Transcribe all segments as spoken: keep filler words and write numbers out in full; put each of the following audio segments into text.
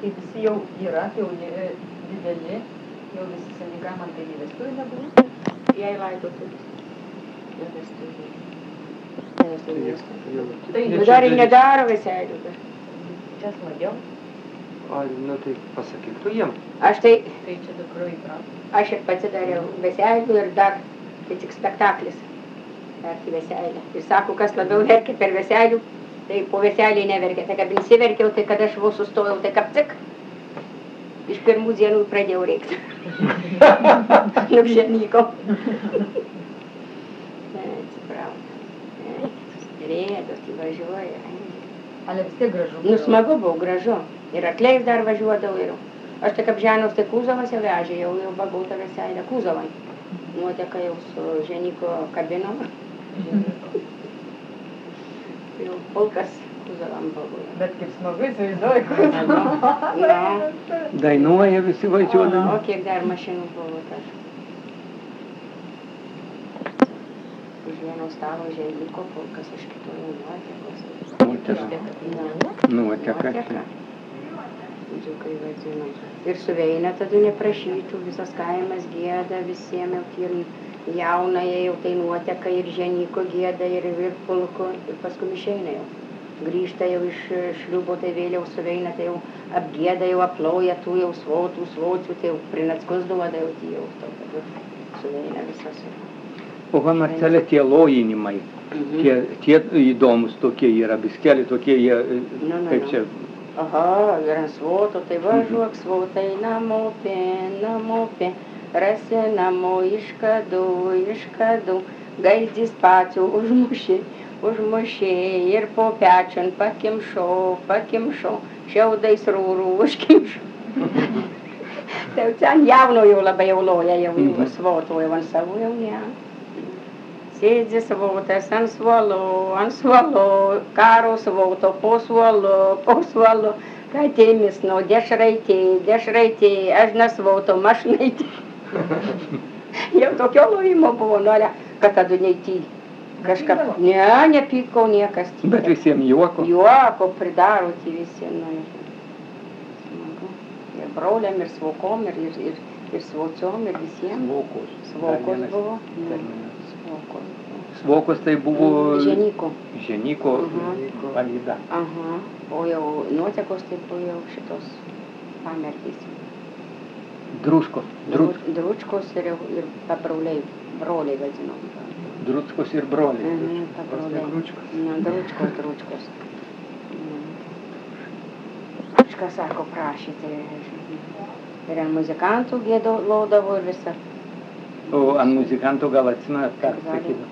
kai visi jau yra, jau dideli, jau visi seniai man tai vestuvių nebuvo. Jei laidotuvės. Ir vestuvių. Tai dar ir nedaro veselių. Čia smagiau. Ai, nu tai pasakyk tu jiem. Aš tai, Tai čia dukro įprauti. aš ir pati dariau veselių ir dar, tai tik spektaklis. Verki veselį. Ir sako, kas labiau verkia per veselių, tai po veselį neverkia. Tai kad nesiverkiau, tai kad aš vos sustojau, tai kaip cik. Iš pirmų dienų pradėjau reikti. Nupšenyko. Rėdos įvažiuoja. Ale vis tiek gražu. Nu, smagu buvo, gražu. Ir atleis dar važiuodavau. Ir aš tai kaip Ženiaus, tai Kūzovas jau vežė, jau jau bagauta veselė Kūzovai. Nuoteka jau su Ženiko kabinom. Jau pulkas Kūzovam buvo. Bet kaip smagu įsivaizduoju, Kūzovam. Dainuoja visi važiuodami. O kiek dar mašinų buvo tas. Už vieno stalo Ženiko pulkas, iš kitų jau nuotekos. Nuoteka. Nuoteka. Džiukai vadinam. Ir su Veina tada neprašytų, visas kaimas gieda, visiems jau tyrai jaunąją jau tai nuoteka ir Ženiko gieda ir Virpulko ir paskui išeina jau. Grįžta jau iš šliubo, tai vėliau su Veina tai jau apgieda, jau aploja tų jau svotų, svocių, tai jau prinackus duoda jau tie jau to, su Veina visas. O va, Marcelė, tie lojinimai, Mhm. tie, tie įdomus tokie yra, biskeli tokie jie, Nu, nu, kaip nu. čia, Aha, ir ant svoto, tai važiuok svotai namopė, namopė, rasi namo iškadu, iškadu, gaidys pačių užmušė, užmušė ir po pečion pakimšo, pakimšo, šiaudais rūrų užkimšo. Tai jau ten jauno jau labai jau loja, jau jau svoto, jau ant savo jau ne. Sėdzi svotas ant suolo, ant suolo, karo svoto, po suolo, po suolo, katėmis nuo dešraitė, dešraitė, aš nesvoto mašnaitė. Jau tokio lojimo buvo, nuolia, kad tada neįtį. Kažką, ne, nepykau niekas. bet visiems juoko. Juoko pridaro tie visi, nu, smagu. Ir broliam, ir svokom, ir, ir, ir, ir svociom, ir visiems. Svokos. Svokos buvo. terminas. Svokos buvo. Svokos tai buvo Ženiko. Ženiko Mhm. palyda. Aha. O jau nuotekos tai buvo jau šitos pamertys. Druskos. Drut, Dručkos ir, ir pabroliai, broliai vadinam. druskos ir broliai. Mhm, pabroliai. Dručkos. Nu, dručkos, dručkos. Dručka, sako, prašė, tai ir ant muzikantų giedodavo ir visą. O ant muzikantų gal atsimenat, ką sakydavo?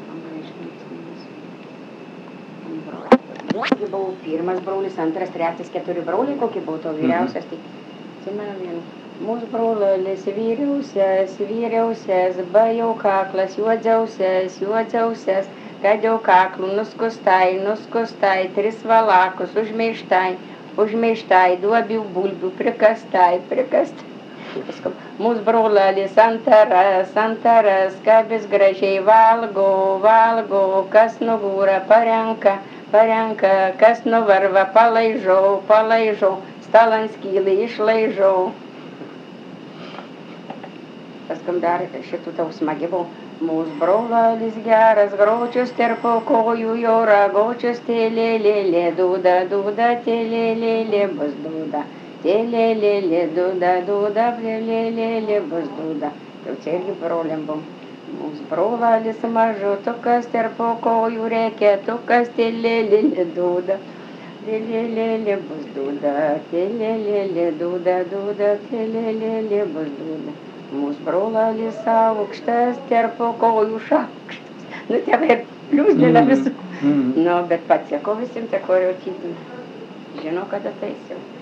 Kokie buvo pirmas brolis, antras, trečias, keturi broliai, kokie buvo to vyriausias, tai atsimenu vienu. Mūsų brolis vyriausias, vyriausias, bajau kaklas, juodžiausias, juodžiausias, kad jau kaklų nuskustai, nuskustai, tris valakus, užmeištai, užmeištai, duobių bulbių, prikastai, prikastai. Paskui mūsų brolis antaras, antaras, kad vis gražiai valgo, valgo, kas nugūra, parenka, parenka, kas nuvarva, palaižau, palaižau, stalant skylį išlaižau. Paskui dar šitų tau smagi buvo. Mūsų brolis geras, gročius terpo kojų, jo ragočius tėlėlėlė, dūda, dūda, tėlėlėlė, bus dūda. Tėlėlėlė, dūda, dūda, tėlėlėlė, bus dūda. Jau čia irgi broliam buvo. Mūsų brolis mažutukas terpo kojų reikia, tukas tėlėlėlė, dūda. Tėlėlėlė, bus dūda, tėlėlėlė, dūda, dūda, tėlėlėlė, bus dūda. Mūsų brolis aukštas, terpo kojų šaukštas. Nu, tėvai ir pliūsdina visų. Mm. Nu, bet pats sako visiems, teko jau tytų. Žinau, kada taisiau.